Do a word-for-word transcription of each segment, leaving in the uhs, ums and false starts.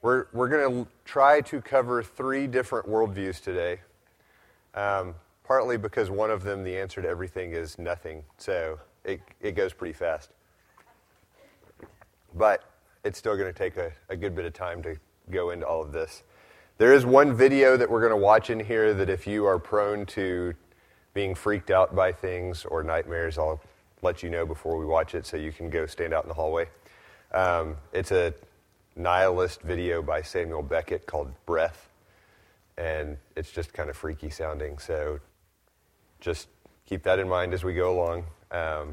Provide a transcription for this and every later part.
We're, we're going to try to cover three different worldviews today, um, partly because one of them, the answer to everything is nothing, so it, it goes pretty fast. But it's still going to take a, a good bit of time to go into all of this. There is one video that we're going to watch in here that if you are prone to being freaked out by things or nightmares, I'll let you know before we watch it so you can go stand out in the hallway. Um, it's a nihilist video by Samuel Beckett called Breath, and it's just kind of freaky sounding, so just keep that in mind as we go along. Um,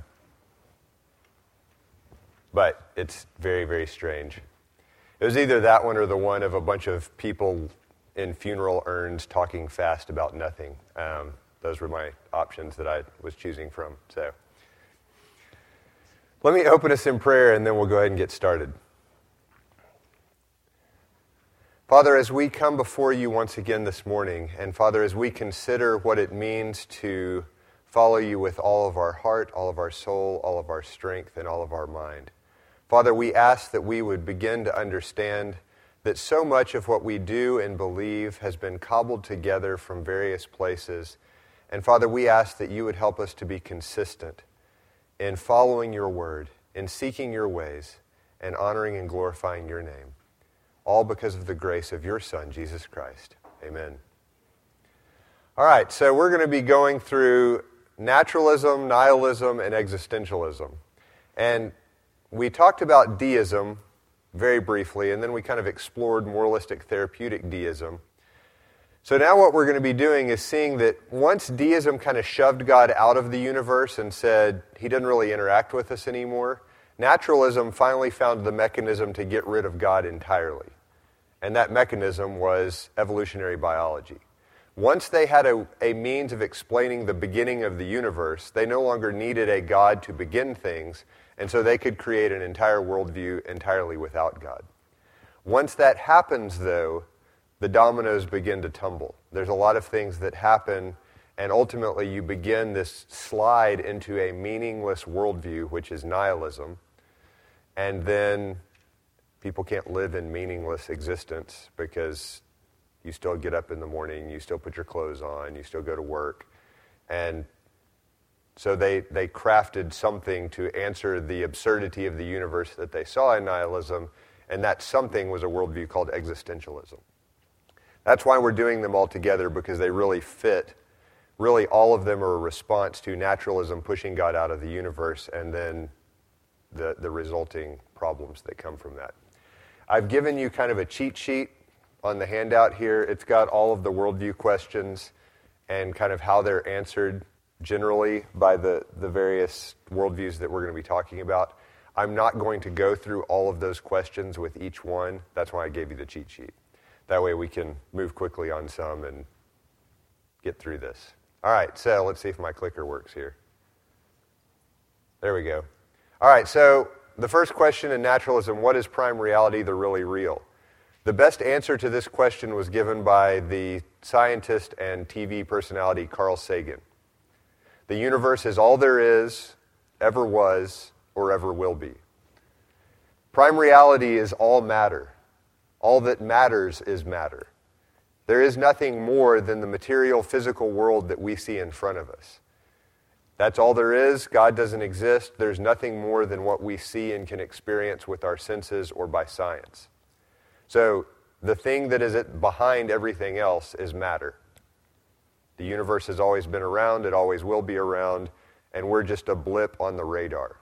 but it's very, very strange. It was either that one or the one of a bunch of people in funeral urns talking fast about nothing. Um, those were my options that I was choosing from, so... Let me open us in prayer, and then we'll go ahead and get started. Father, as we come before you once again this morning, and Father, as we consider what it means to follow you with all of our heart, all of our soul, all of our strength, and all of our mind, Father, we ask that we would begin to understand that so much of what we do and believe has been cobbled together from various places. And Father, we ask that you would help us to be consistent in following your word, in seeking your ways, and honoring and glorifying your name, all because of the grace of your Son, Jesus Christ. Amen. All right, so we're going to be going through naturalism, nihilism, and existentialism. And we talked about deism very briefly, and then we kind of explored moralistic therapeutic deism. So now what we're going to be doing is seeing that once deism kind of shoved God out of the universe and said he doesn't really interact with us anymore, naturalism finally found the mechanism to get rid of God entirely. And that mechanism was evolutionary biology. Once they had a, a means of explaining the beginning of the universe, they no longer needed a God to begin things, and so they could create an entire worldview entirely without God. Once that happens, though, the dominoes begin to tumble. There's a lot of things that happen, and ultimately you begin this slide into a meaningless worldview, which is nihilism, and then people can't live in meaningless existence because you still get up in the morning, you still put your clothes on, you still go to work, and so they, they crafted something to answer the absurdity of the universe that they saw in nihilism, and that something was a worldview called existentialism. That's why we're doing them all together, because they really fit. Really, all of them are a response to naturalism pushing God out of the universe and then the, the resulting problems that come from that. I've given you kind of a cheat sheet on the handout here. It's got all of the worldview questions and kind of how they're answered generally by the, the various worldviews that we're going to be talking about. I'm not going to go through all of those questions with each one. That's why I gave you the cheat sheet. That way we can move quickly on some and get through this. All right, so let's see if my clicker works here. There we go. All right, so the first question in naturalism, what is prime reality, the really real? The best answer to this question was given by the scientist and T V personality Carl Sagan. The universe is all there is, ever was, or ever will be. Prime reality is all matter. All that matters is matter. There is nothing more than the material, physical world that we see in front of us. That's all there is. God doesn't exist. There's nothing more than what we see and can experience with our senses or by science. So the thing that is behind everything else is matter. The universe has always been around. It always will be around. And we're just a blip on the radar.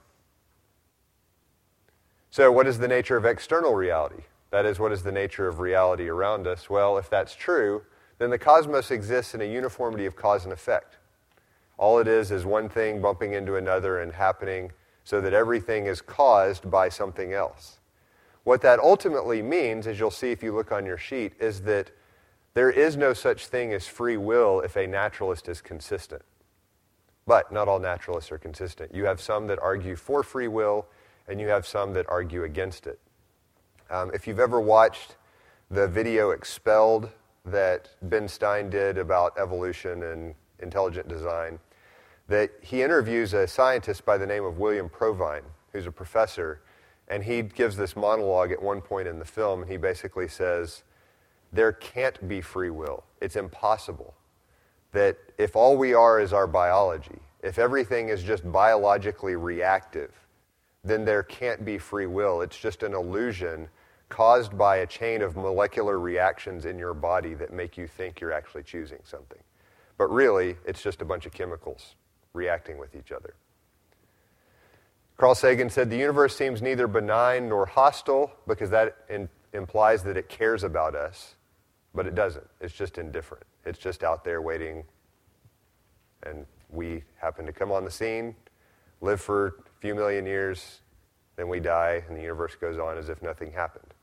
So what is the nature of external reality? That is, what is the nature of reality around us? Well, if that's true, then the cosmos exists in a uniformity of cause and effect. All it is is one thing bumping into another and happening so that everything is caused by something else. What that ultimately means, as you'll see if you look on your sheet, is that there is no such thing as free will if a naturalist is consistent. But not all naturalists are consistent. You have some that argue for free will, and you have some that argue against it. Um, if you've ever watched the video Expelled that Ben Stein did about evolution and intelligent design, that he interviews a scientist by the name of William Provine, who's a professor, And he gives this monologue at one point in the film, and he basically says, there can't be free will. It's impossible. That if all we are is our biology, if everything is just biologically reactive, then there can't be free will. It's just an illusion caused by a chain of molecular reactions in your body that make you think you're actually choosing something. But really, it's just a bunch of chemicals reacting with each other. Carl Sagan said, the universe seems neither benign nor hostile, because that in, implies that it cares about us, but it doesn't. It's just indifferent. It's just out there waiting, and we happen to come on the scene, live for a few million years, then we die, and the universe goes on as if nothing happened.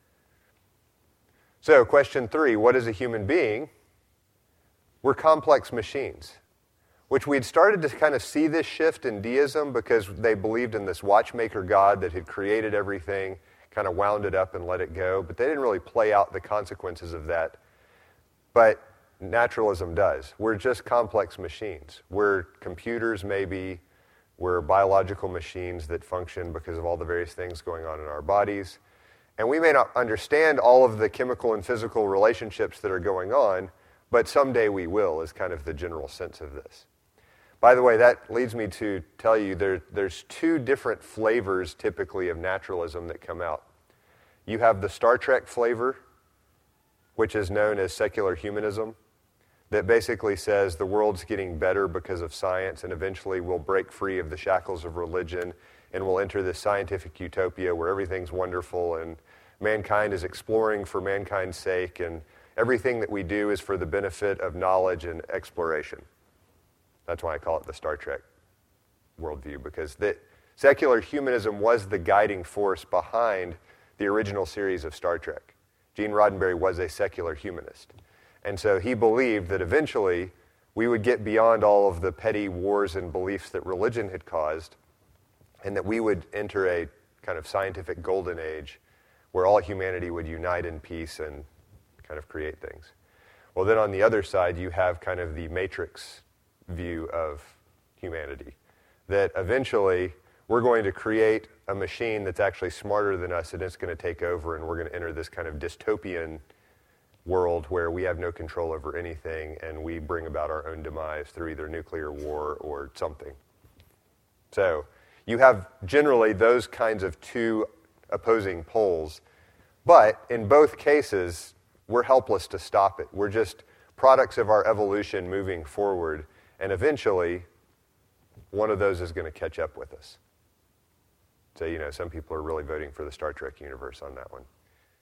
So, question three, what is a human being? We're complex machines, which we'd started to kind of see this shift in deism because they believed in this watchmaker God that had created everything, kind of wound it up and let it go, but they didn't really play out the consequences of that. But naturalism does. We're just complex machines. We're computers, maybe. We're biological machines that function because of all the various things going on in our bodies. And we may not understand all of the chemical and physical relationships that are going on, but someday we will, is kind of the general sense of this. By the way, that leads me to tell you there, there's two different flavors typically of naturalism that come out. You have the Star Trek flavor, which is known as secular humanism, that basically says the world's getting better because of science, and eventually we'll break free of the shackles of religion, and we'll enter this scientific utopia where everything's wonderful, and mankind is exploring for mankind's sake, and everything that we do is for the benefit of knowledge and exploration. That's why I call it the Star Trek worldview, because the secular humanism was the guiding force behind the original series of Star Trek. Gene Roddenberry was a secular humanist. And so he believed that eventually we would get beyond all of the petty wars and beliefs that religion had caused, and that we would enter a kind of scientific golden age where all humanity would unite in peace and kind of create things. Well, then on the other side, you have kind of the Matrix view of humanity, that eventually we're going to create a machine that's actually smarter than us, and it's going to take over, and we're going to enter this kind of dystopian world where we have no control over anything, and we bring about our own demise through either nuclear war or something. So you have generally those kinds of two opposing poles, but in both cases, we're helpless to stop it. We're just products of our evolution moving forward, and eventually, one of those is going to catch up with us. So, you know, some people are really voting for the Star Trek universe on that one.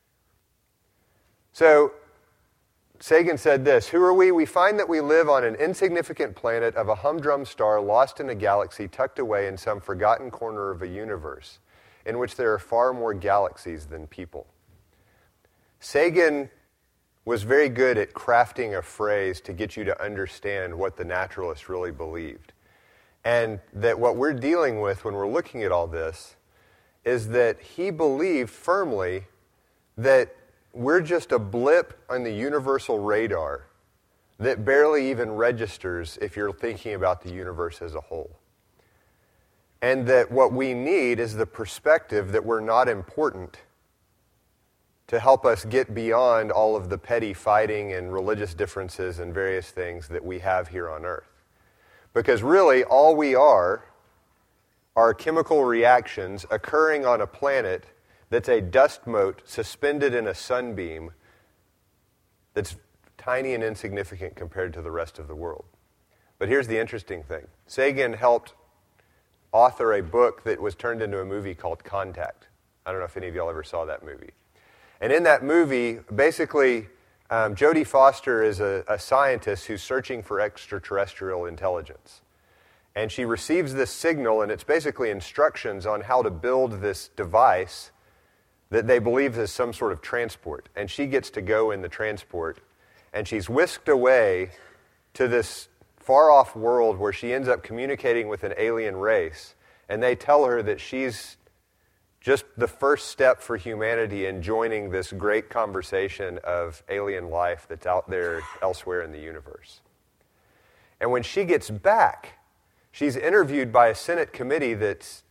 So, Sagan said this, who are we? We find that we live on an insignificant planet of a humdrum star lost in a galaxy tucked away in some forgotten corner of a universe in which there are far more galaxies than people. Sagan was very good at crafting a phrase to get you to understand what the naturalists really believed. And that what we're dealing with when we're looking at all this is that he believed firmly that we're just a blip on the universal radar that barely even registers if you're thinking about the universe as a whole. And that what we need is the perspective that we're not important to help us get beyond all of the petty fighting and religious differences and various things that we have here on Earth. Because really, all we are are chemical reactions occurring on a planet that's a dust mote suspended in a sunbeam that's tiny and insignificant compared to the rest of the world. But here's the interesting thing. Sagan helped author a book that was turned into a movie called Contact. I don't know if any of y'all ever saw that movie. And in that movie, basically, um, Jodie Foster is a, a scientist who's searching for extraterrestrial intelligence. And she receives this signal, and it's basically instructions on how to build this device that they believe is some sort of transport. And she gets to go in the transport, and she's whisked away to this far-off world where she ends up communicating with an alien race. And they tell her that she's just the first step for humanity in joining this great conversation of alien life that's out there elsewhere in the universe. And when she gets back, she's interviewed by a Senate committee that's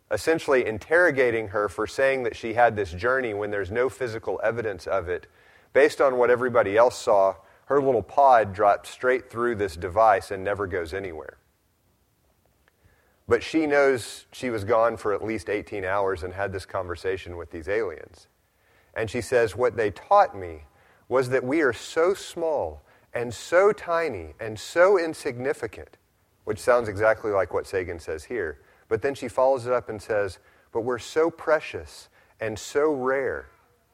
essentially interrogating her for saying that she had this journey when there's no physical evidence of it. Based on what everybody else saw, her little pod dropped straight through this device and never goes anywhere. But she knows she was gone for at least eighteen hours and had this conversation with these aliens. And she says, what they taught me was that we are so small and so tiny and so insignificant, which sounds exactly like what Sagan says here. But then she follows it up and says, but we're so precious and so rare.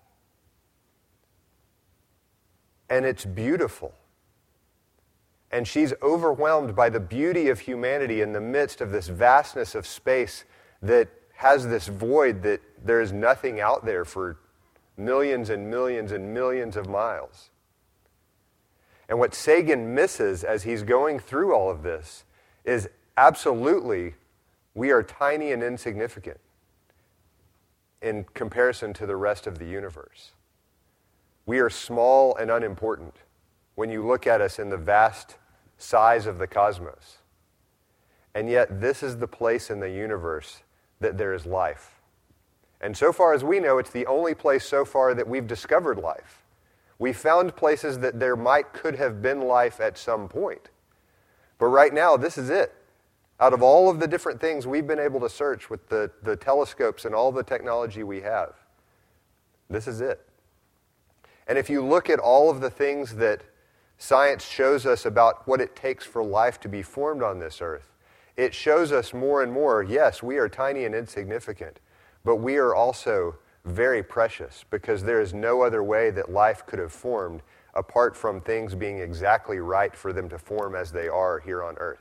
And it's beautiful. And she's overwhelmed by the beauty of humanity in the midst of this vastness of space that has this void that there is nothing out there for millions and millions and millions of miles. And what Sagan misses as he's going through all of this is absolutely we are tiny and insignificant in comparison to the rest of the universe. We are small and unimportant when you look at us in the vast size of the cosmos. And yet this is the place in the universe that there is life. And so far as we know, it's the only place so far that we've discovered life. We found places that there might could have been life at some point. But right now, this is it. Out of all of the different things we've been able to search with the, the telescopes and all the technology we have, this is it. And if you look at all of the things that science shows us about what it takes for life to be formed on this earth, it shows us more and more, yes, we are tiny and insignificant, but we are also very precious because there is no other way that life could have formed apart from things being exactly right for them to form as they are here on earth.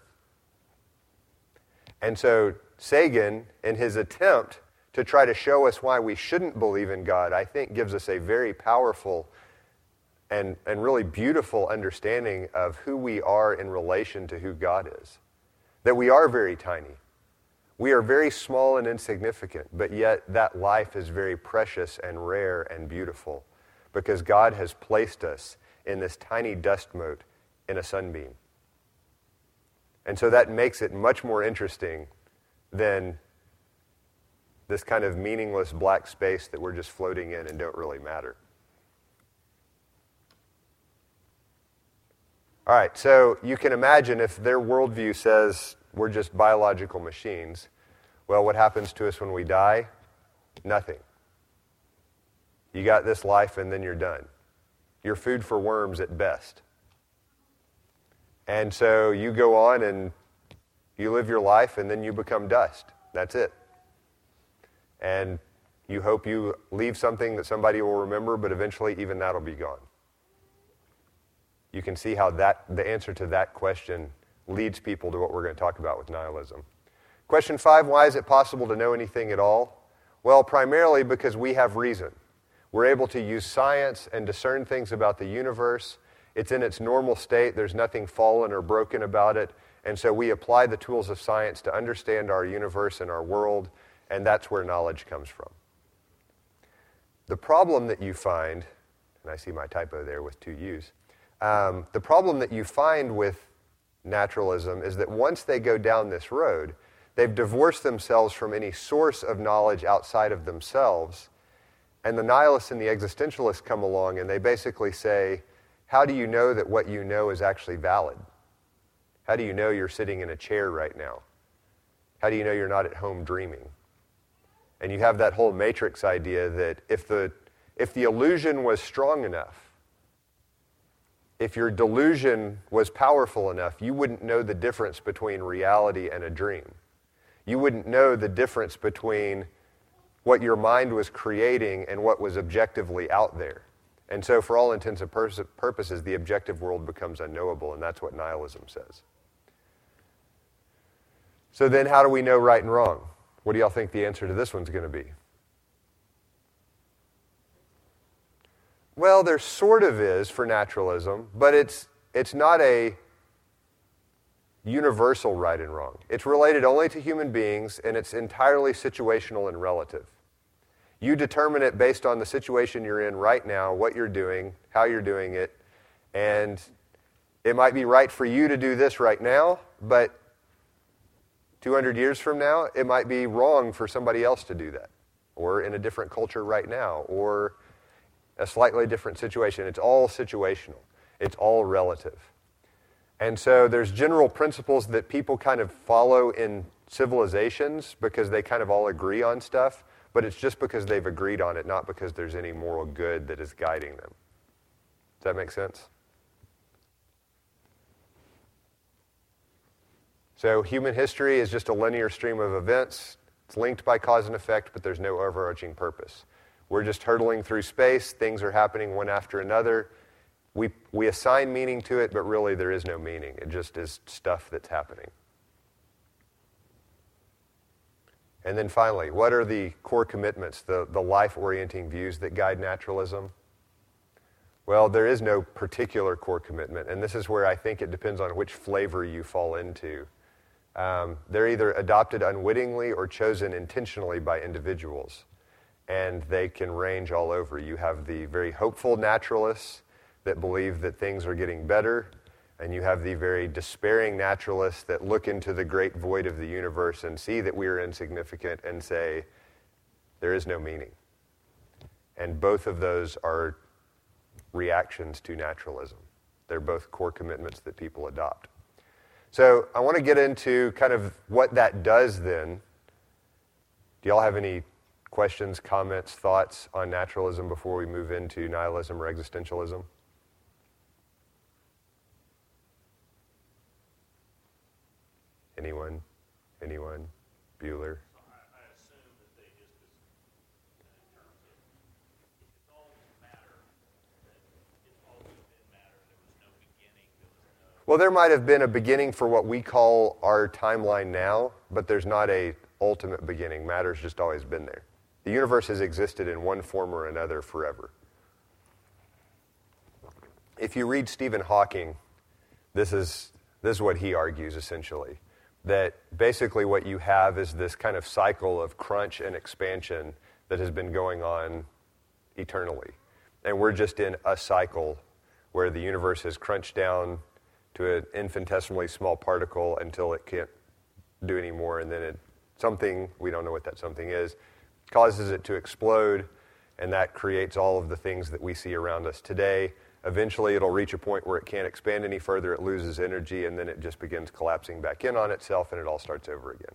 And so Sagan, in his attempt to try to show us why we shouldn't believe in God, I think gives us a very powerful and, and really beautiful understanding of who we are in relation to who God is. That we are very tiny. We are very small and insignificant, but yet that life is very precious and rare and beautiful because God has placed us in this tiny dust mote in a sunbeam. And so that makes it much more interesting than this kind of meaningless black space that we're just floating in and don't really matter. All right, so you can imagine if their worldview says we're just biological machines, well, what happens to us when we die? Nothing. You got this life and then you're done. You're food for worms at best. And so you go on and you live your life and then you become dust. That's it. And you hope you leave something that somebody will remember, but eventually even that'll be gone. You can see how that the answer to that question leads people to what we're going to talk about with nihilism. Question five, why is it possible to know anything at all? Well, primarily because we have reason. We're able to use science and discern things about the universe. It's in its normal state. There's nothing fallen or broken about it. And so we apply the tools of science to understand our universe and our world, and that's where knowledge comes from. The problem that you find, and I see my typo there with two U's, um, the problem that you find with naturalism is that once they go down this road, they've divorced themselves from any source of knowledge outside of themselves, and the nihilists and the existentialists come along and they basically say, how do you know that what you know is actually valid? How do you know you're sitting in a chair right now? How do you know you're not at home dreaming? And you have that whole matrix idea that if the if the illusion was strong enough, if your delusion was powerful enough, you wouldn't know the difference between reality and a dream. You wouldn't know the difference between what your mind was creating and what was objectively out there. And so for all intents and purposes, the objective world becomes unknowable, and that's what nihilism says. So then how do we know right and wrong? What do y'all think the answer to this one's going to be? Well, there sort of is for naturalism, but it's it's not a universal right and wrong. It's related only to human beings, and it's entirely situational and relative. You determine it based on the situation you're in right now, what you're doing, how you're doing it, and it might be right for you to do this right now, but two hundred years from now, it might be wrong for somebody else to do that, or in a different culture right now, or a slightly different situation. It's all situational. It's all relative. And so there's general principles that people kind of follow in civilizations because they kind of all agree on stuff, but it's just because they've agreed on it, not because there's any moral good that is guiding them. Does that make sense? So human history is just a linear stream of events. It's linked by cause and effect, but there's no overarching purpose. We're just hurtling through space. Things are happening one after another. We, we assign meaning to it, but really there is no meaning. It just is stuff that's happening. And then finally, what are the core commitments, the, the life-orienting views that guide naturalism? Well, there is no particular core commitment, and this is where I think it depends on which flavor you fall into. Um, they're either adopted unwittingly or chosen intentionally by individuals, and they can range all over. You have the very hopeful naturalists that believe that things are getting better, and you have the very despairing naturalists that look into the great void of the universe and see that we are insignificant and say, there is no meaning. And both of those are reactions to naturalism. They're both core commitments that people adopt. So I want to get into kind of what that does then. Do y'all have any questions, comments, thoughts on naturalism before we move into nihilism or existentialism? Anyone? Anyone? Bueller? So I, I assume that they just, in terms of, it's always matter, that it's always been matter, there was no beginning, there was no... Well, there might have been a beginning for what we call our timeline now, but there's not a ultimate beginning. Matter's just always been there. The universe has existed in one form or another forever. If you read Stephen Hawking, this is this is what he argues essentially. That basically what you have is this kind of cycle of crunch and expansion that has been going on eternally. And we're just in a cycle where the universe has crunched down to an infinitesimally small particle until it can't do any more, and then it, something, we don't know what that something is, causes it to explode, and that creates all of the things that we see around us today. Eventually, it'll reach a point where it can't expand any further, it loses energy, and then it just begins collapsing back in on itself, and it all starts over again.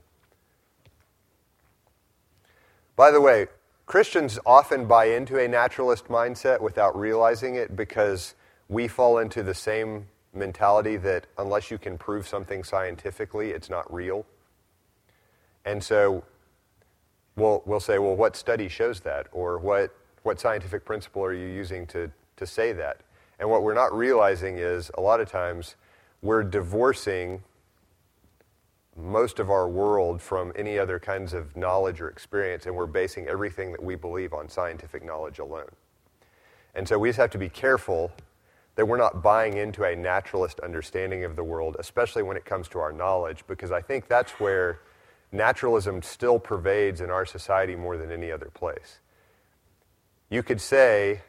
By the way, Christians often buy into a naturalist mindset without realizing it because we fall into the same mentality that unless you can prove something scientifically, it's not real. And so we'll, we'll say, well, what study shows that? Or what, what scientific principle are you using to, to say that? And what we're not realizing is a lot of times we're divorcing most of our world from any other kinds of knowledge or experience, and we're basing everything that we believe on scientific knowledge alone. And so we just have to be careful that we're not buying into a naturalist understanding of the world, especially when it comes to our knowledge, because I think that's where naturalism still pervades in our society more than any other place. You could say,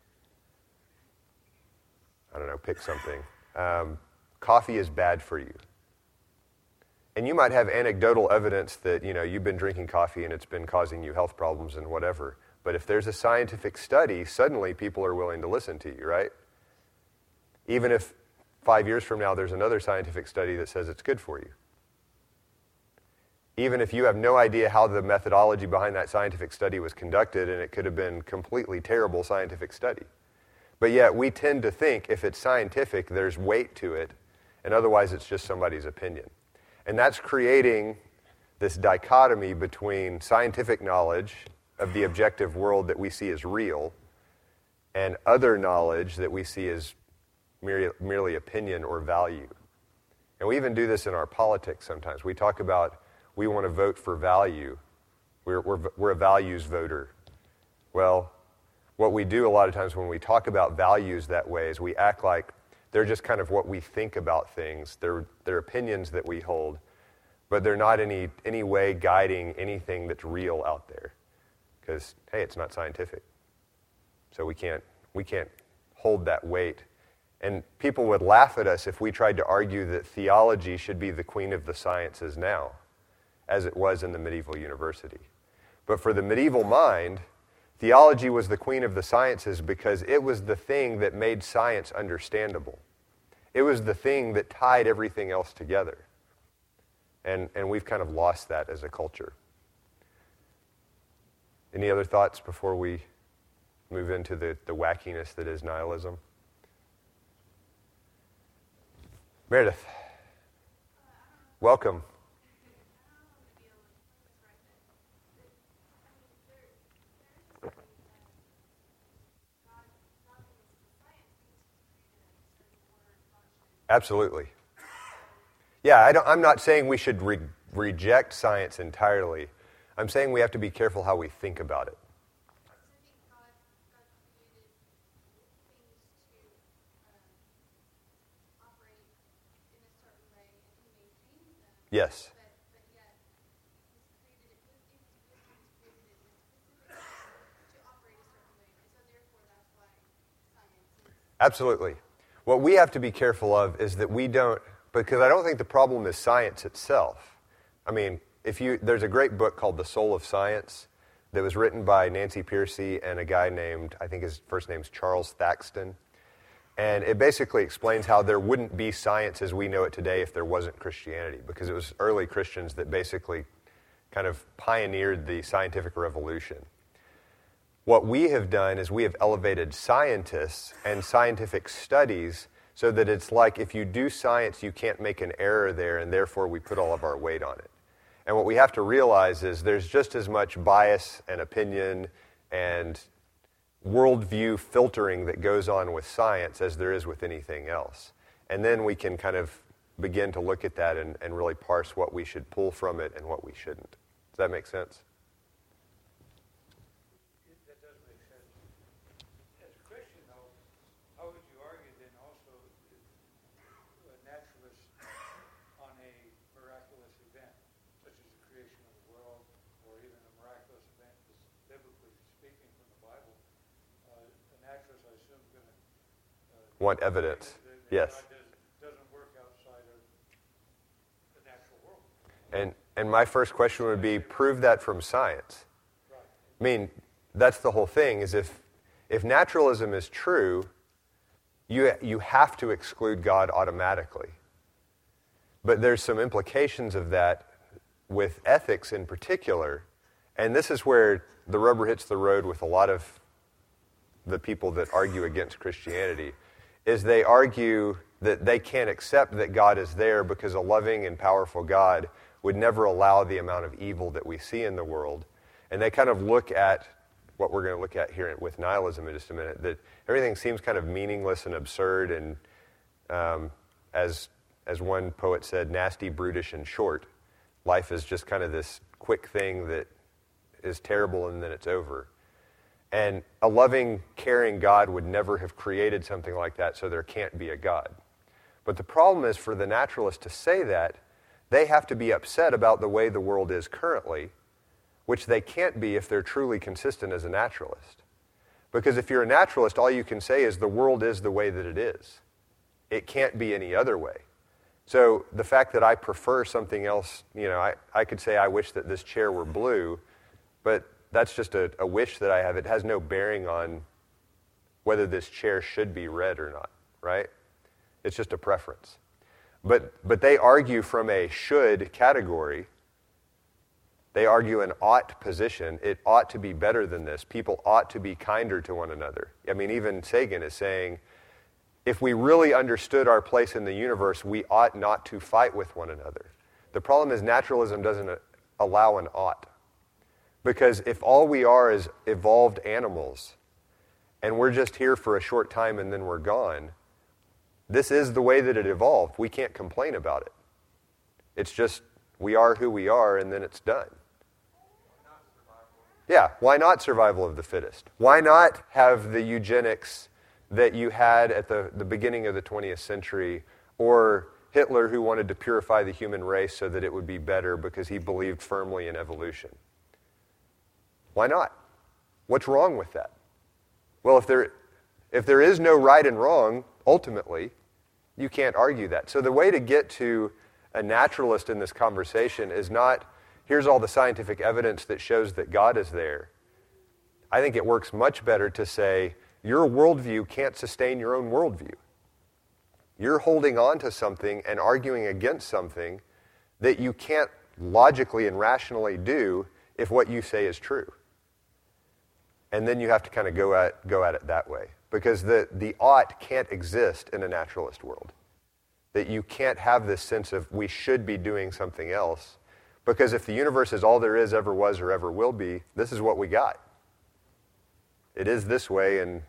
I don't know, pick something. Um, coffee is bad for you. And you might have anecdotal evidence that, you know, you've been drinking coffee and it's been causing you health problems and whatever. But if there's a scientific study, suddenly people are willing to listen to you, right? Even if five years from now there's another scientific study that says it's good for you. Even if you have no idea how the methodology behind that scientific study was conducted, and it could have been completely terrible scientific study. But yet we tend to think if it's scientific, there's weight to it, and otherwise it's just somebody's opinion. And that's creating this dichotomy between scientific knowledge of the objective world that we see as real and other knowledge that we see as merely, merely opinion or value. And we even do this in our politics sometimes. We talk about we want to vote for value. We're, we're, we're a values voter. Well, what we do a lot of times when we talk about values that way is we act like they're just kind of what we think about things. They're, they're opinions that we hold, but they're not any any way guiding anything that's real out there. Because, hey, it's not scientific. So we can't we can't hold that weight. And people would laugh at us if we tried to argue that theology should be the queen of the sciences now. as it was in the medieval university. But for the medieval mind, theology was the queen of the sciences because it was the thing that made science understandable. It was the thing that tied everything else together. And, and we've kind of lost that as a culture. Any other thoughts before we move into the, the wackiness that is nihilism? Meredith, welcome. Absolutely. Yeah, I don't, I'm not saying we should re- reject science entirely. I'm saying we have to be careful how we think about it. Yes. Absolutely. What we have to be careful of is that we don't, because I don't think the problem is science itself. I mean, if you, there's a great book called The Soul of Science that was written by Nancy Pearcey and a guy named, I think his first name's Charles Thaxton. And it basically explains how there wouldn't be science as we know it today if there wasn't Christianity, because it was early Christians that basically kind of pioneered the scientific revolution. What we have done is we have elevated scientists and scientific studies so that it's like if you do science, you can't make an error there, and therefore we put all of our weight on it. And what we have to realize is there's just as much bias and opinion and worldview filtering that goes on with science as there is with anything else. And then we can kind of begin to look at that and, and really parse what we should pull from it and what we shouldn't. Does that make sense? That does make sense. As a Christian, though, how would you argue then also a naturalist on a miraculous event, such as the creation of the world, or even a miraculous event, biblically speaking from the Bible? Uh, a naturalist, I assume, is going to uh, want evidence. That, that yes. God does, doesn't work outside of the natural world. And and my first question would be, prove that from science. Right. I mean, that's the whole thing, is if if naturalism is true, you you have to exclude God automatically. But there's some implications of that with ethics in particular, and this is where the rubber hits the road with a lot of the people that argue against Christianity, is they argue that they can't accept that God is there because a loving and powerful God would never allow the amount of evil that we see in the world. And they kind of look at what we're going to look at here with nihilism in just a minute, that everything seems kind of meaningless and absurd and, um, as as one poet said, nasty, brutish, and short. Life is just kind of this quick thing that is terrible and then it's over. And a loving, caring God would never have created something like that, so there can't be a God. But the problem is for the naturalist to say that, they have to be upset about the way the world is currently, which they can't be if they're truly consistent as a naturalist. Because if you're a naturalist, all you can say is the world is the way that it is. It can't be any other way. So the fact that I prefer something else, you know, I, I could say I wish that this chair were blue, but that's just a, a wish that I have. It has no bearing on whether this chair should be red or not, right? It's just a preference. But but they argue from a should category. They argue an ought position. It ought to be better than this. People ought to be kinder to one another. I mean, even Sagan is saying, if we really understood our place in the universe, we ought not to fight with one another. The problem is naturalism doesn't allow an ought. Because if all we are is evolved animals, and we're just here for a short time and then we're gone, this is the way that it evolved. We can't complain about it. It's just, we are who we are, and then it's done. Yeah, why not survival of the fittest? Why not have the eugenics that you had at the, the beginning of the twentieth century, or Hitler who wanted to purify the human race so that it would be better because he believed firmly in evolution? Why not? What's wrong with that? Well, if there, if there is no right and wrong, ultimately, you can't argue that. So the way to get to a naturalist in this conversation is not, here's all the scientific evidence that shows that God is there. I think it works much better to say, your worldview can't sustain your own worldview. You're holding on to something and arguing against something that you can't logically and rationally do if what you say is true. And then you have to kind of go at go at it that way. Because the, the ought can't exist in a naturalist world. That you can't have this sense of we should be doing something else. Because if the universe is all there is, ever was, or ever will be, this is what we got. It is this way, and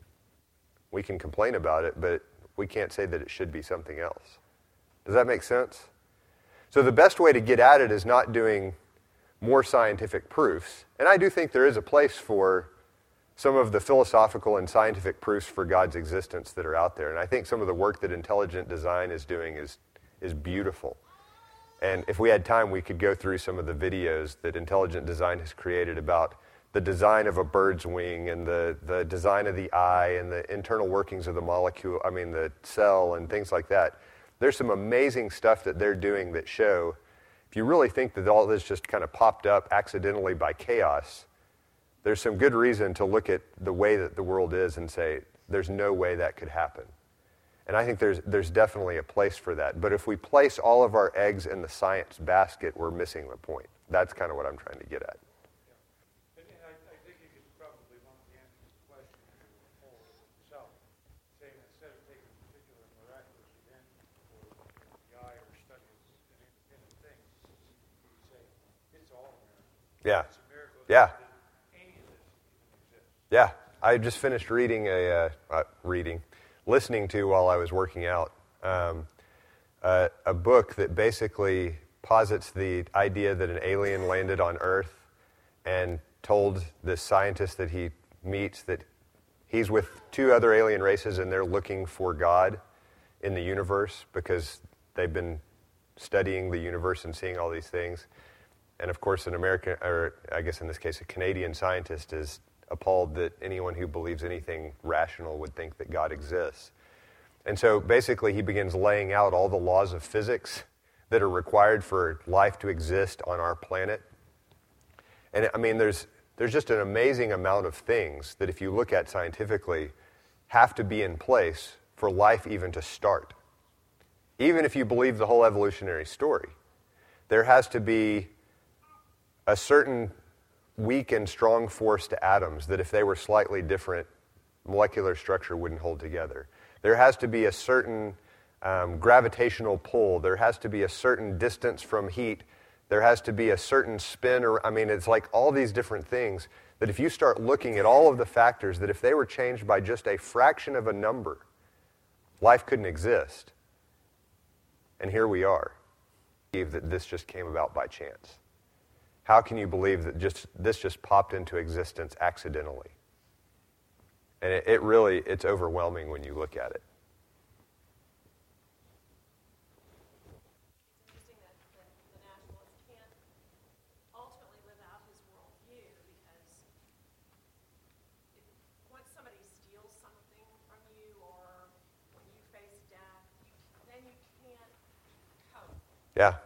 we can complain about it, but we can't say that it should be something else. Does that make sense? So the best way to get at it is not doing more scientific proofs. And I do think there is a place for some of the philosophical and scientific proofs for God's existence that are out there. And I think some of the work that Intelligent Design is doing is, is beautiful. And if we had time, we could go through some of the videos that Intelligent Design has created about the design of a bird's wing and the, the design of the eye and the internal workings of the molecule, I mean the cell and things like that. There's some amazing stuff that they're doing that show, if you really think that all this just kind of popped up accidentally by chaos, there's some good reason to look at the way that the world is and say, there's no way that could happen. And I think there's there's definitely a place for that. But if we place all of our eggs in the science basket, we're missing the point. That's kind of what I'm trying to get at. Yeah. And I, I think you could probably lump the answer to the question into a whole itself, saying instead of taking a particular miraculous event or the eye or study an independent thing, you say, it's all a miracle. Yeah. It's a miracle. Yeah. Any of this even exists. Yeah. I just finished reading a, uh, uh, reading, listening to while I was working out, um, uh, a book that basically posits the idea that an alien landed on Earth and told this scientist that he meets that he's with two other alien races and they're looking for God in the universe because they've been studying the universe and seeing all these things. And of course, an American, or I guess in this case, a Canadian scientist is appalled that anyone who believes anything rational would think that God exists. And so basically he begins laying out all the laws of physics that are required for life to exist on our planet. And I mean, there's there's just an amazing amount of things that if you look at scientifically have to be in place for life even to start. Even if you believe the whole evolutionary story, there has to be a certain weak and strong force to atoms that if they were slightly different, molecular structure wouldn't hold together. There has to be a certain um, gravitational pull. There has to be a certain distance from heat. There has to be a certain spin. Or I mean, it's like all these different things that if you start looking at all of the factors, that if they were changed by just a fraction of a number, life couldn't exist. And here we are. That this just came about by chance. How can you believe that just this just popped into existence accidentally? And it, it really, it's overwhelming when you look at it. It's interesting that, that the nationalist can't ultimately live out his worldview because if, once somebody steals something from you or when you face death, you, then you can't cope. Yeah.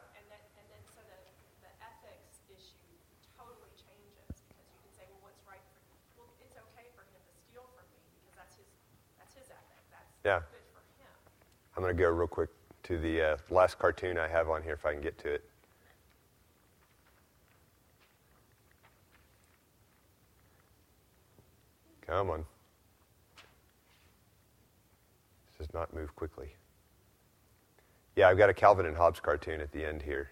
Yeah. I'm going to go real quick to the uh, last cartoon I have on here if I can get to it. Come on. This does not move quickly. Yeah, I've got a Calvin and Hobbes cartoon at the end here.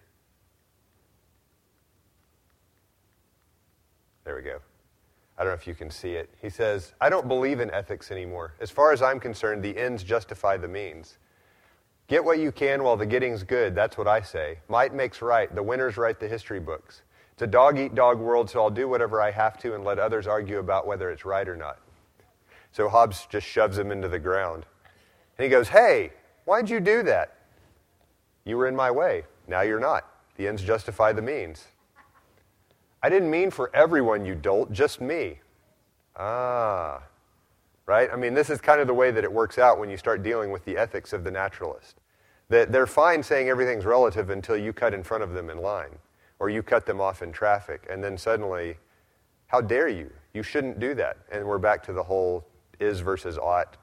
There we go. I don't know if you can see it. He says, I don't believe in ethics anymore. As far as I'm concerned, the ends justify the means. Get what you can while the getting's good. That's what I say. Might makes right. The winners write the history books. It's a dog-eat-dog world, so I'll do whatever I have to and let others argue about whether it's right or not. So Hobbes just shoves him into the ground. And he goes, hey, why'd you do that? You were in my way. Now you're not. The ends justify the means. I didn't mean for everyone, you dolt, just me. Ah, right? I mean, this is kind of the way that it works out when you start dealing with the ethics of the naturalist. That they're fine saying everything's relative until you cut in front of them in line. or you cut them off in traffic, and then suddenly, how dare you? You shouldn't do that. And we're back to the whole is versus ought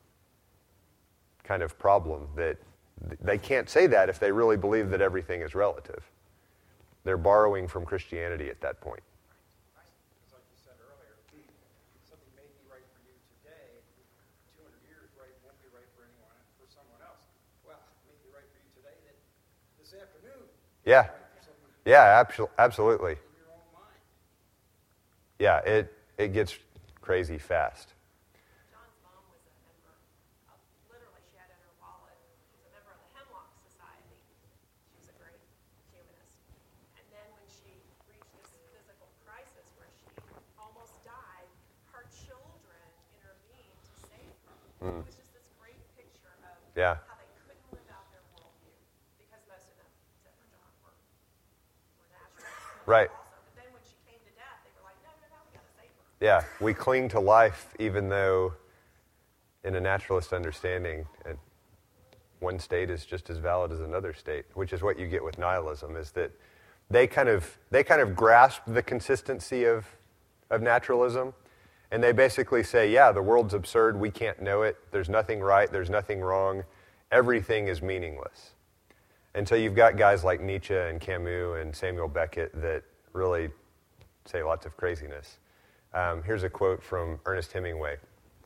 kind of problem, that they can't say that if they really believe that everything is relative. They're borrowing from Christianity at that point. It's like you said earlier, something may be right for you today, two hundred years right won't be right for anyone, for someone else. Well, it may be right for you today, that this afternoon. Yeah. Yeah, abso- absolutely. In your own mind. Yeah, it, it gets crazy fast. John's mom was a member of, literally she had in her wallet, she was a member of the Hemlock Society. She was a great humanist. And then when she reached this physical crisis where she almost died, her children intervened to save her. Mm. It was just this great picture of Yeah. how they couldn't live out their worldview, because most of them, except for John, were, were naturalists. Right. Also, but then when she came to death, they were like, no, no, no, we got to save her. Yeah, we cling to life even though in a naturalist understanding, and one state is just as valid as another state, which is what you get with nihilism, is that they kind of they kind of grasp the consistency of of naturalism, and they basically say, yeah, the world's absurd, we can't know it, there's nothing right, there's nothing wrong, everything is meaningless. And so you've got guys like Nietzsche and Camus and Samuel Beckett that really say lots of craziness. Um, here's a quote from Ernest Hemingway.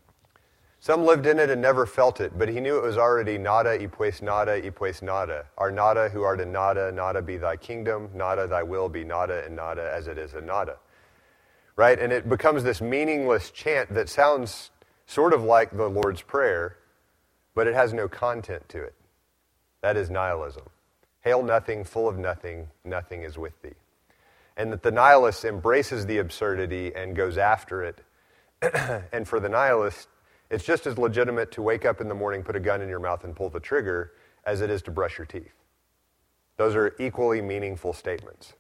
Some lived in it and never felt it, but he knew it was already nada y pues nada y pues nada. Our nada who art in nada, nada be thy kingdom, nada thy will be nada and nada as it is in nada. Right? And it becomes this meaningless chant that sounds sort of like the Lord's Prayer, but it has no content to it. That is nihilism. Hail nothing, full of nothing, nothing is with thee. And that the nihilist embraces the absurdity and goes after it. And for the nihilist, it's just as legitimate to wake up in the morning, put a gun in your mouth, and pull the trigger as it is to brush your teeth. Those are equally meaningful statements.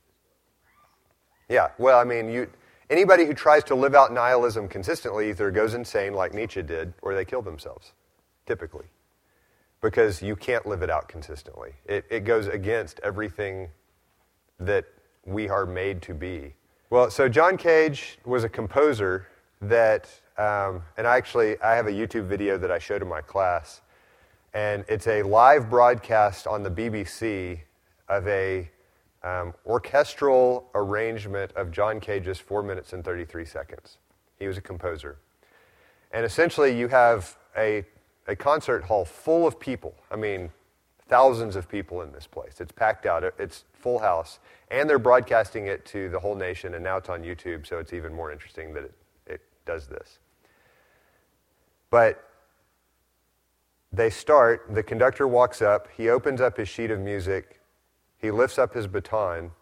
Yeah, well, I mean, you, anybody who tries to live out nihilism consistently either goes insane like Nietzsche did, or they kill themselves, typically. Because you can't live it out consistently. It, it goes against everything that we are made to be. Well, so John Cage was a composer that, um, and I actually, I have a YouTube video that I showed in my class, and it's a live broadcast on the B B C of a um, orchestral arrangement of John Cage's four minutes and thirty-three seconds. He was a composer. And essentially you have a, a concert hall full of people. I mean, thousands of people in this place. It's packed out. It's full house. And they're broadcasting it to the whole nation, and now it's on YouTube, so it's even more interesting that it, it does this. But they start, the conductor walks up, he opens up his sheet of music, he lifts up his baton,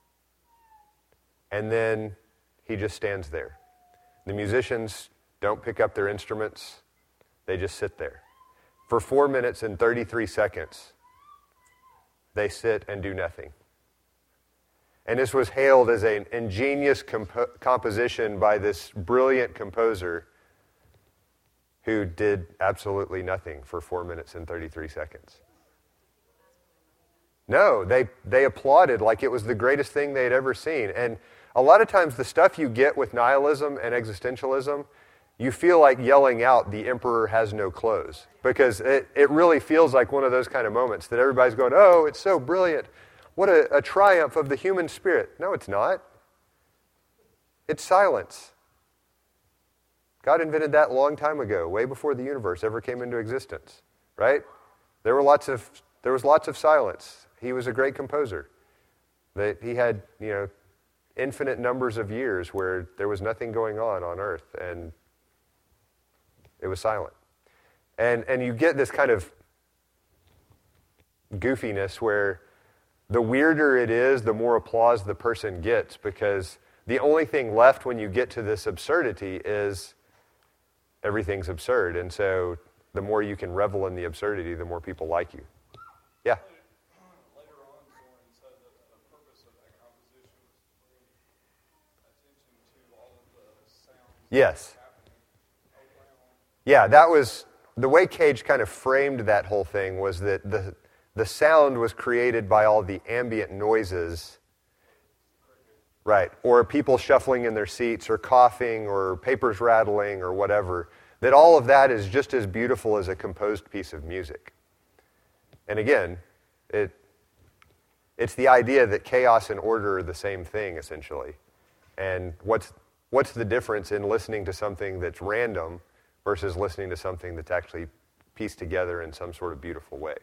and then he just stands there. The musicians don't pick up their instruments, they just sit there. For four minutes and thirty-three seconds, they sit and do nothing. And this was hailed as an ingenious compo- composition by this brilliant composer who did absolutely nothing for four minutes and thirty-three seconds. No, they, they applauded like it was the greatest thing they had ever seen. And a lot of times the stuff you get with nihilism and existentialism, you feel like yelling out, "The emperor has no clothes." Because it, it really feels like one of those kind of moments that everybody's going, "Oh, it's so brilliant. What a, a triumph of the human spirit." No, it's not. It's silence. God invented that a long time ago, way before the universe ever came into existence, right? There were lots of there was lots of silence. He was a great composer. That he had, you know, infinite numbers of years where there was nothing going on on earth, and it was silent. And and you get this kind of goofiness where the weirder it is, the more applause the person gets, because the only thing left when you get to this absurdity is everything's absurd. And so the more you can revel in the absurdity, the more people like you. Yeah? Later on, someone said that the purpose of that composition was to bring attention to all of the sounds Yes. happening around. Yeah, that was, the way Cage kind of framed that whole thing was that the the sound was created by all the ambient noises right? Or people shuffling in their seats or coughing or papers rattling or whatever, that all of that is just as beautiful as a composed piece of music. And again, it it's the idea that chaos and order are the same thing, essentially. And what's what's the difference in listening to something that's random versus listening to something that's actually pieced together in some sort of beautiful way?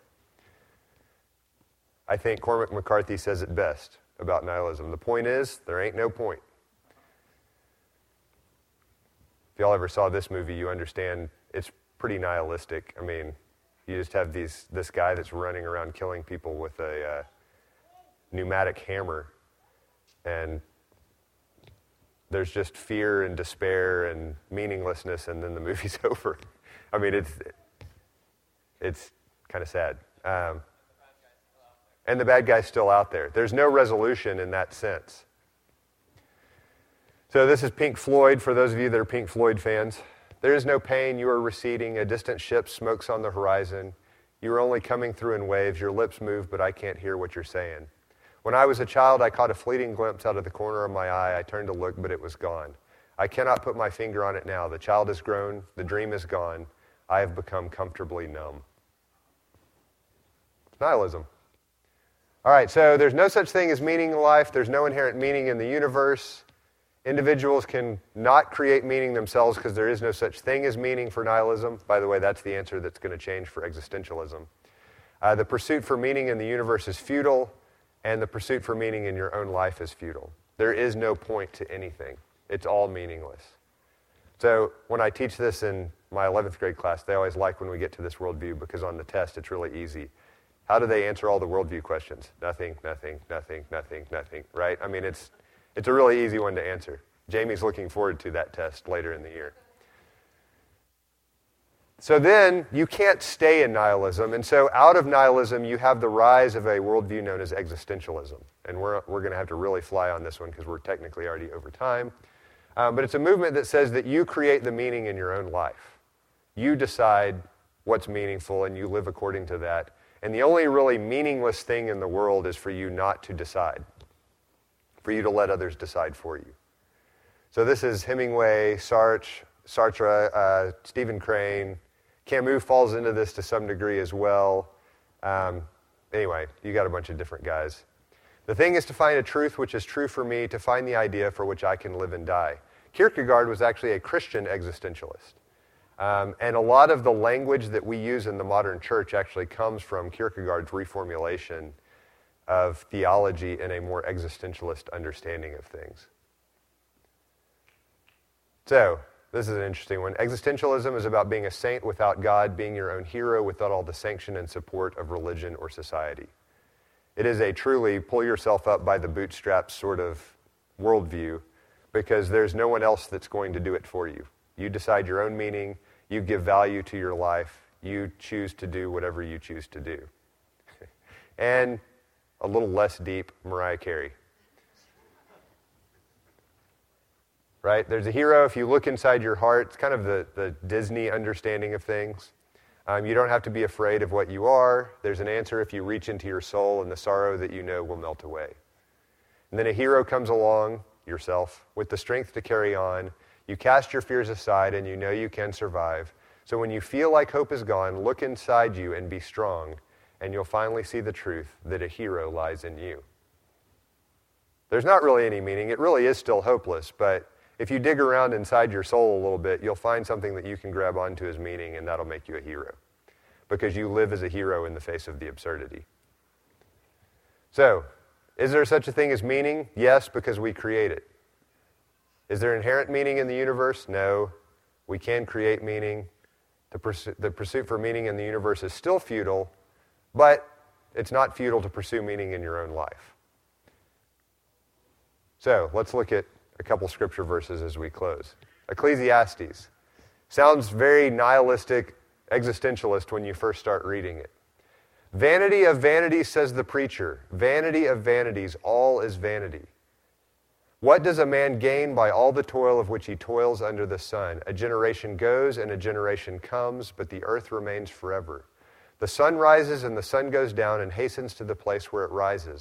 I think Cormac McCarthy says it best about nihilism. The point is, there ain't no point. If y'all ever saw this movie, you understand it's pretty nihilistic. I mean, you just have these this guy that's running around killing people with a uh, pneumatic hammer, and there's just fear and despair and meaninglessness, and then the movie's over. I mean, it's it's kind of sad. Um, and the bad guy's still out there. There's no resolution in that sense. So this is Pink Floyd, for those of you that are Pink Floyd fans. There is no pain, you are receding, a distant ship smokes on the horizon. You are only coming through in waves, your lips move, but I can't hear what you're saying. When I was a child, I caught a fleeting glimpse out of the corner of my eye. I turned to look, but it was gone. I cannot put my finger on it now. The child has grown, the dream is gone. I have become comfortably numb. Nihilism. All right, so there's no such thing as meaning in life. There's no inherent meaning in the universe. Individuals can not create meaning themselves because there is no such thing as meaning for nihilism. By the way, that's the answer that's going to change for existentialism. Uh, the pursuit for meaning in the universe is futile, and the pursuit for meaning in your own life is futile. There is no point to anything. It's all meaningless. So when I teach this in my eleventh grade class, they always like when we get to this worldview because on the test it's really easy. How do they answer all the worldview questions? Nothing, nothing, nothing, nothing, nothing, right? I mean, it's it's a really easy one to answer. Jamie's looking forward to that test later in the year. So then, you can't stay in nihilism, and so out of nihilism, you have the rise of a worldview known as existentialism. And we're, we're going to have to really fly on this one because we're technically already over time. Um, but it's a movement that says that you create the meaning in your own life. You decide what's meaningful, and you live according to that. And the only really meaningless thing in the world is for you not to decide, for you to let others decide for you. So this is Hemingway, Sartre, Sartre uh, Stephen Crane. Camus falls into this to some degree as well. Um, anyway, you got a bunch of different guys. The thing is to find a truth which is true for me, to find the idea for which I can live and die. Kierkegaard was actually a Christian existentialist. Um, and a lot of the language that we use in the modern church actually comes from Kierkegaard's reformulation of theology in a more existentialist understanding of things. So, this is an interesting one. Existentialism is about being a saint without God, being your own hero without all the sanction and support of religion or society. It is a truly pull yourself up by the bootstraps sort of worldview because there's no one else that's going to do it for you. You decide your own meaning, you give value to your life, you choose to do whatever you choose to do. And a little less deep, Mariah Carey. Right? There's a hero. If you look inside your heart, it's kind of the, the Disney understanding of things. Um, you don't have to be afraid of what you are. There's an answer if you reach into your soul, and the sorrow that you know will melt away. And then a hero comes along, yourself, with the strength to carry on. You cast your fears aside, and you know you can survive. So when you feel like hope is gone, look inside you and be strong, and you'll finally see the truth that a hero lies in you. There's not really any meaning. It really is still hopeless, but if you dig around inside your soul a little bit, you'll find something that you can grab onto as meaning, and that'll make you a hero. Because you live as a hero in the face of the absurdity. So, is there such a thing as meaning? Yes, because we create it. Is there inherent meaning in the universe? No. We can create meaning. The, pursu- the pursuit for meaning in the universe is still futile, but it's not futile to pursue meaning in your own life. So, let's look at a couple scripture verses as we close. Ecclesiastes. Sounds very nihilistic, existentialist when you first start reading it. Vanity of vanities, says the preacher. Vanity of vanities, all is vanity. What does a man gain by all the toil of which he toils under the sun? A generation goes and a generation comes, but the earth remains forever. The sun rises and the sun goes down and hastens to the place where it rises.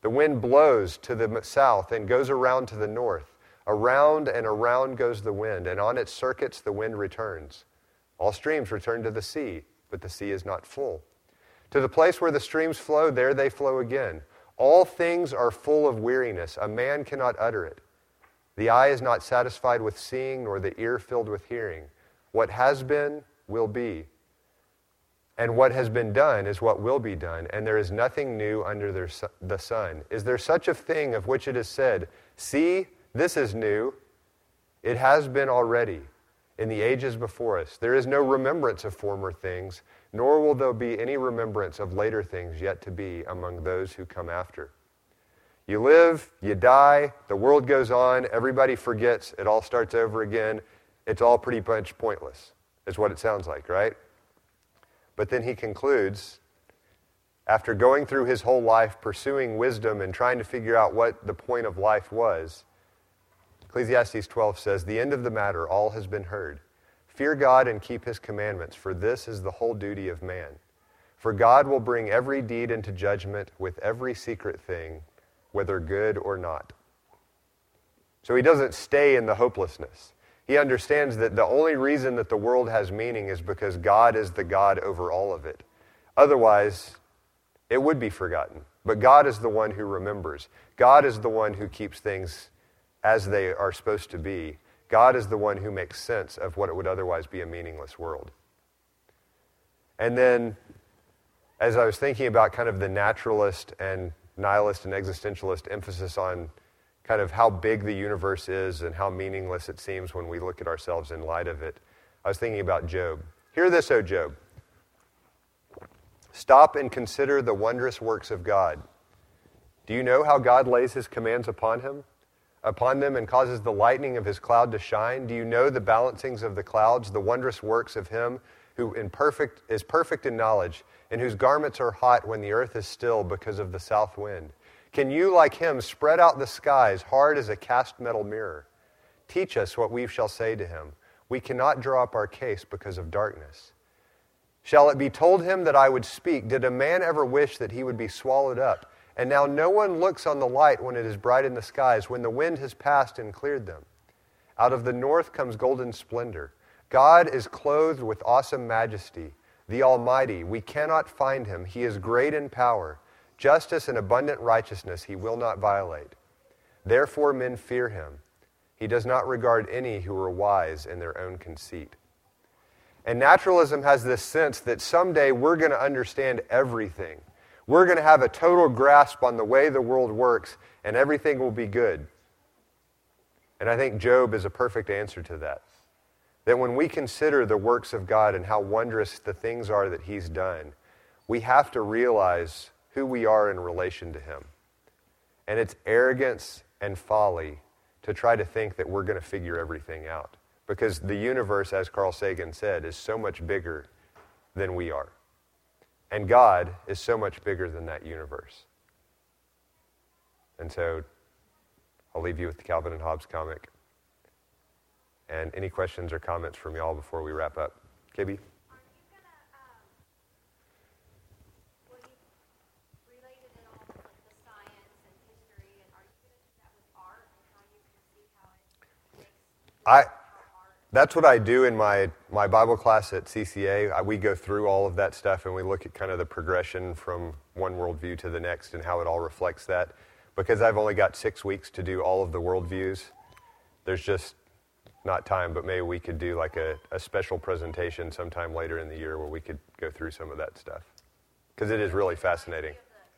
The wind blows to the south and goes around to the north. Around and around goes the wind, and on its circuits the wind returns. All streams return to the sea, but the sea is not full. To the place where the streams flow, there they flow again. All things are full of weariness. A man cannot utter it. The eye is not satisfied with seeing, nor the ear filled with hearing. What has been will be. And what has been done is what will be done, and there is nothing new under the sun. Is there such a thing of which it is said, see, this is new? It has been already in the ages before us. There is no remembrance of former things, nor will there be any remembrance of later things yet to be among those who come after. You live, you die, the world goes on, everybody forgets, it all starts over again. It's all pretty much pointless, is what it sounds like, right? But then he concludes, after going through his whole life, pursuing wisdom and trying to figure out what the point of life was, Ecclesiastes twelve says, the end of the matter, all has been heard. Fear God and keep his commandments, for this is the whole duty of man. For God will bring every deed into judgment with every secret thing, whether good or not. So he doesn't stay in the hopelessness. He understands that the only reason that the world has meaning is because God is the God over all of it. Otherwise, it would be forgotten. But God is the one who remembers. God is the one who keeps things as they are supposed to be. God is the one who makes sense of what it would otherwise be a meaningless world. And then, as I was thinking about kind of the naturalist and nihilist and existentialist emphasis on kind of how big the universe is and how meaningless it seems when we look at ourselves in light of it, I was thinking about Job. Hear this, O Job. Stop and consider the wondrous works of God. Do you know how God lays his commands upon him, upon them and causes the lightning of his cloud to shine? Do you know the balancings of the clouds, the wondrous works of him who in perfect, is perfect in knowledge, and whose garments are hot when the earth is still because of the south wind? Can you, like him, spread out the skies hard as a cast metal mirror? Teach us what we shall say to him. We cannot draw up our case because of darkness. Shall it be told him that I would speak? Did a man ever wish that he would be swallowed up? And now no one looks on the light when it is bright in the skies, when the wind has passed and cleared them. Out of the north comes golden splendor. God is clothed with awesome majesty, the Almighty. We cannot find him. He is great in power. Justice and abundant righteousness he will not violate. Therefore men fear him. He does not regard any who are wise in their own conceit. And naturalism has this sense that someday we're going to understand everything. We're going to have a total grasp on the way the world works, and everything will be good. And I think Job is a perfect answer to that. That when we consider the works of God and how wondrous the things are that he's done, we have to realize who we are in relation to him. And it's arrogance and folly to try to think that we're going to figure everything out. Because the universe, as Carl Sagan said, is so much bigger than we are. And God is so much bigger than that universe. And so I'll leave you with the Calvin and Hobbes comic. And any questions or comments from y'all before we wrap up? K B? I, that's what I do in my, my Bible class at C C A. I, we go through all of that stuff and we look at kind of the progression from one worldview to the next and how it all reflects that. Because I've only got six weeks to do all of the worldviews, there's just not time, but maybe we could do like a, a special presentation sometime later in the year where we could go through some of that stuff. Because it is really fascinating.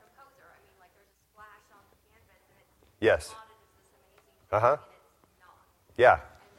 Yes. Uh-huh. Yeah.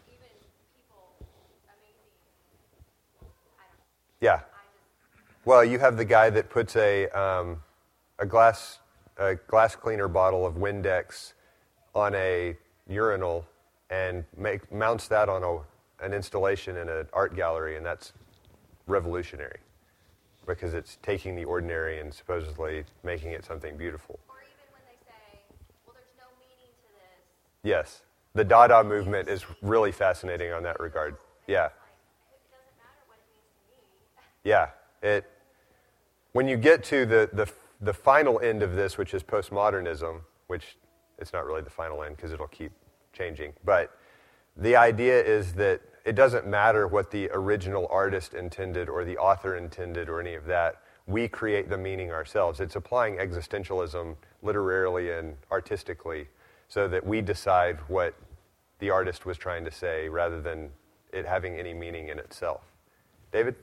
Yeah. Well, you have the guy that puts a um, a glass a glass cleaner bottle of Windex on a urinal and make mounts that on a an installation in an art gallery, and that's revolutionary because it's taking the ordinary and supposedly making it something beautiful. Or even when they say, "Well, there's no meaning to this." Yes, the Dada movement is really fascinating on that regard. Yeah. It doesn't matter what it means to me. Yeah, it. When you get to the, the the final end of this, which is postmodernism, which it's not really the final end because it'll keep changing, but the idea is that it doesn't matter what the original artist intended or the author intended or any of that. We create the meaning ourselves. It's applying existentialism literarily and artistically so that we decide what the artist was trying to say rather than it having any meaning in itself. David?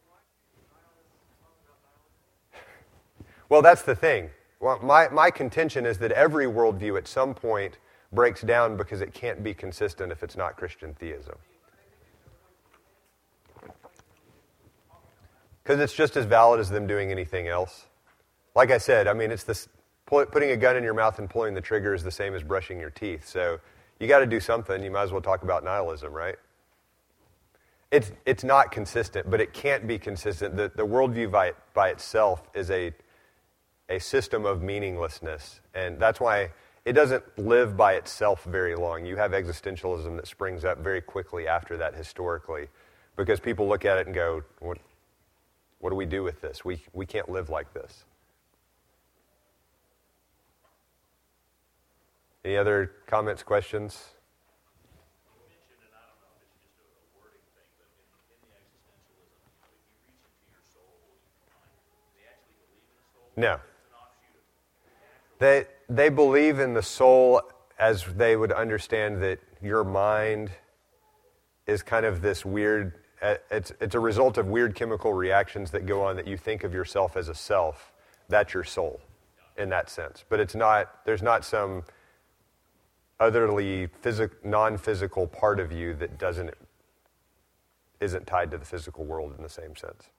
Well, that's the thing. Well, my, my contention is that every worldview at some point breaks down because it can't be consistent if it's not Christian theism. Because it's just as valid as them doing anything else. Like I said, I mean, it's this, putting a gun in your mouth and pulling the trigger is the same as brushing your teeth. So you got to do something. You might as well talk about nihilism, right? It's it's not consistent, but it can't be consistent. The, the worldview by, by itself is a a system of meaninglessness, and that's why it doesn't live by itself very long. You have existentialism that springs up very quickly after that historically, because people look at it and go, what, what do we do with this? We we can't live like this. Any other comments, questions? You mentioned, and I don't know if it's just a, a wording thing, but in, in the existentialism, if you reach into your soul, you find, do they actually believe in the soul? No. It's an offshoot of natural. They they believe in the soul as they would understand that your mind is kind of this weird, it's it's a result of weird chemical reactions that go on that you think of yourself as a self. That's your soul in that sense. But it's not, there's not some otherly physic, non-physical part of you that doesn't isn't tied to the physical world in the same sense.